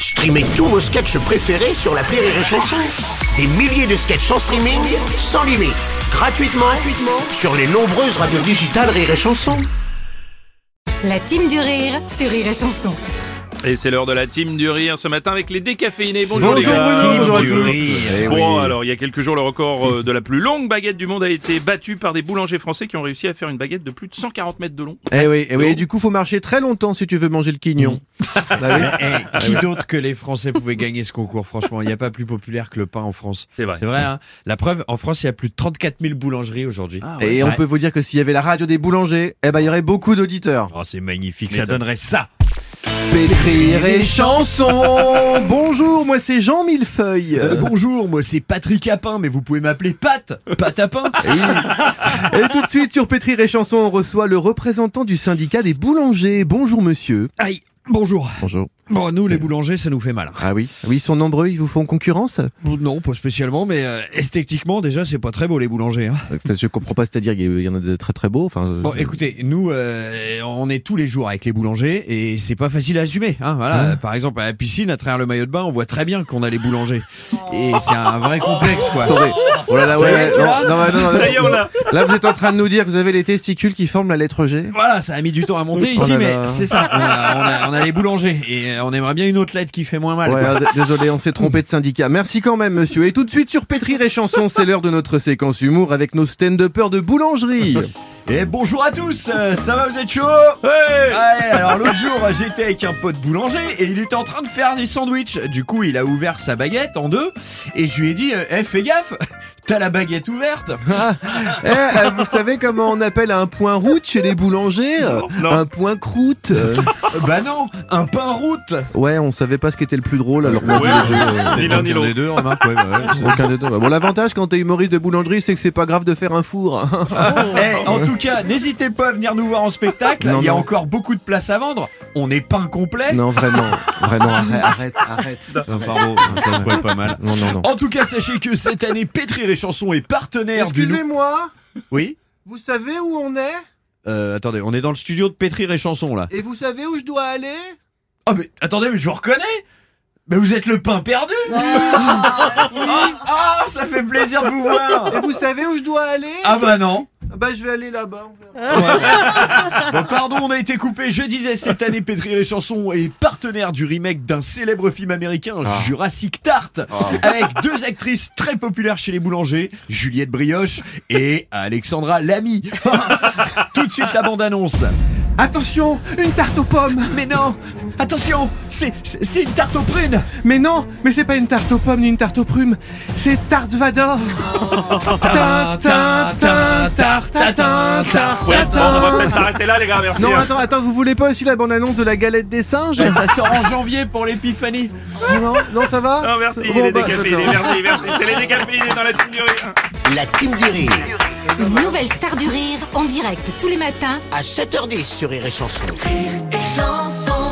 Streamez tous vos sketchs préférés sur l'appli Rire et Chanson. Des milliers de sketchs en streaming, sans limite, gratuitement sur les nombreuses radios digitales Rire et Chanson. La team du rire sur Rire et Chanson. Et c'est l'heure de la team du rire ce matin avec les décaféinés. Bonjour les gars. Bonjour à tous. Bon, alors il y a quelques jours, le record de la plus longue baguette du monde a été battu par des boulangers français qui ont réussi à faire une baguette de plus de 140 mètres de long. Et du coup, faut marcher très longtemps si tu veux manger le quignon. Qui d'autre que les Français pouvaient gagner ce concours, franchement? Il n'y a pas plus populaire que le pain en France. C'est vrai. Hein. La preuve, en France, il y a plus de 34 000 boulangeries aujourd'hui. Et on peut vous dire que s'il y avait la radio des boulangers, il y aurait beaucoup d'auditeurs. Oh, c'est magnifique, ça donnerait ça. Pétrir et Chanson. Bonjour, moi c'est Jean Millefeuille. Bonjour, moi c'est Patrick Apin, mais vous pouvez m'appeler Pat à pain. Et tout de suite sur Pétrir et Chanson, on reçoit le représentant du syndicat des boulangers. Bonjour monsieur. Aïe, bonjour. Bonjour. Bon, nous les boulangers, ça nous fait mal. Ah oui, ils sont nombreux, ils vous font concurrence? Non, pas spécialement, mais esthétiquement déjà c'est pas très beau les boulangers. Hein. Je comprends pas, c'est-à-dire qu'il y en a de très très beaux. Bon, écoutez, nous on est tous les jours avec les boulangers et c'est pas facile à assumer. Hein, voilà. Par exemple à la piscine, à travers le maillot de bain, on voit très bien qu'on a les boulangers et c'est un vrai complexe quoi. Attendez. Oh là là, non, Ça y est, on l'a. Là vous êtes en train de nous dire que vous avez les testicules qui forment la lettre G. Voilà, ça a mis du temps à monter Oh ici, là mais là. c'est ça. On a les boulangers et on aimerait bien une autre lettre qui fait moins mal. Ouais, Quoi. désolé, on s'est trompé de syndicat. Merci quand même, monsieur. Et tout de suite sur Pétrir et Chanson, c'est l'heure de notre séquence humour avec nos stand-uppers de boulangerie. Et bonjour à tous, ça va, vous êtes chaud? Hey. Ouais, alors l'autre jour j'étais avec un pote boulanger et il était en train de faire des sandwichs. Du coup il a ouvert sa baguette en deux et je lui ai dit fais gaffe, t'as la baguette ouverte. Vous savez comment on appelle un point route chez les boulangers? Non. Un point croûte. Bah non, un pain route. Ouais, on savait pas ce qui était le plus drôle, alors Ouais, ni l'un ni l'autre. deux, remarque, ouais. aucun des deux. Bon, l'avantage quand t'es humoriste de boulangerie, c'est que c'est pas grave de faire un four. En tout cas, n'hésitez pas à venir nous voir en spectacle, Non, il y a non. encore beaucoup de place à vendre. On est pain complet. Non, vraiment, arrête. Pardon, ça me trouvait pas mal. Non. En tout cas, sachez que cette année, Pétrir et Chanson est partenaire du... Excusez-moi, Oui. vous savez où on est? Attendez, on est dans le studio de Pétrir et Chanson là. Et vous savez où je dois aller? Ah mais attendez, mais je vous reconnais. Mais vous êtes le pain perdu. Ah, ça fait plaisir de vous voir. Et vous savez où je dois aller? Ah bah non. Bah je vais aller là-bas. Bon, pardon, on a été coupé. Je disais, cette année, Pétrir et Chanson est partenaire du remake d'un célèbre film américain, Jurassic Tart, avec deux actrices très populaires chez les boulangers, Juliette Brioche et Alexandra Lamy. Tout de suite, la bande-annonce. Attention, une tarte aux pommes. Mais non, attention, c'est une tarte aux prunes. Mais non, mais c'est pas une tarte aux pommes ni une tarte aux prunes, c'est tarte Vador. Ouais, bon, on va peut-être s'arrêter là les gars, merci. Non, attends, vous voulez pas aussi la bande-annonce de la galette des singes? Ça sort en janvier pour l'épiphanie. Non, ça va? Non, merci Bon, les bah, décaféinés, d'accord. merci. C'est les décaféinés dans la team du rire. La team du rire Une nouvelle star du rire en direct tous les matins à 7h10 sur Rire et Chanson. et Chanson.